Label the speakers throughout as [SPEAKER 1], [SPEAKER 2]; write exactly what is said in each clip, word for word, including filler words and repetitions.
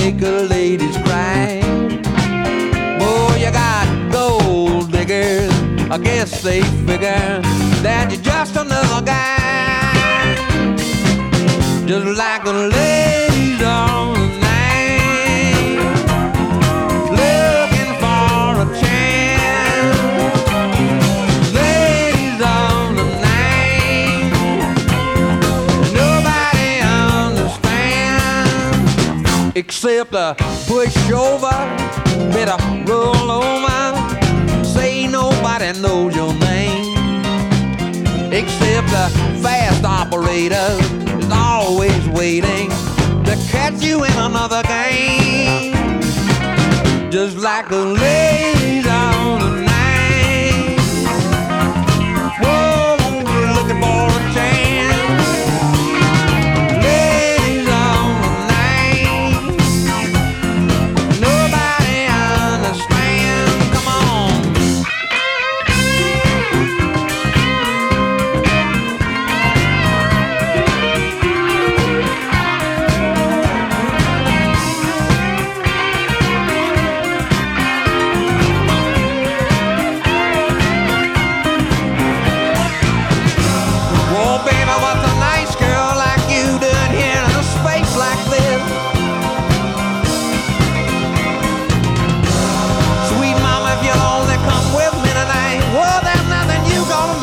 [SPEAKER 1] make the ladies cry. Boy, you got gold diggers, I guess they figure that you're just another guy. Just like the ladies on the night, looking for a chance. Ladies on the night, nobody understands except a pushover, better roll over. Say nobody knows your name except the fast operator is always waiting to catch you in another game. Just like the ladies on the night. Whoa, we're looking for a chance. Ladies on the night, nobody understands. Come on. Whoa, baby, what's a nice girl like you doing here in a space like this? Sweet mama, if you'll only come with me tonight, well, there's nothing you gonna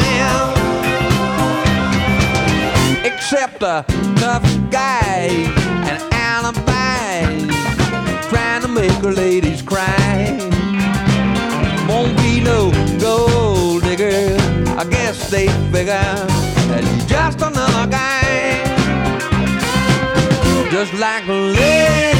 [SPEAKER 1] miss except a tough guy and alibis trying to make her ladies cry. Won't be no gold digger, I guess they figure that you're just another guy. Just like a lady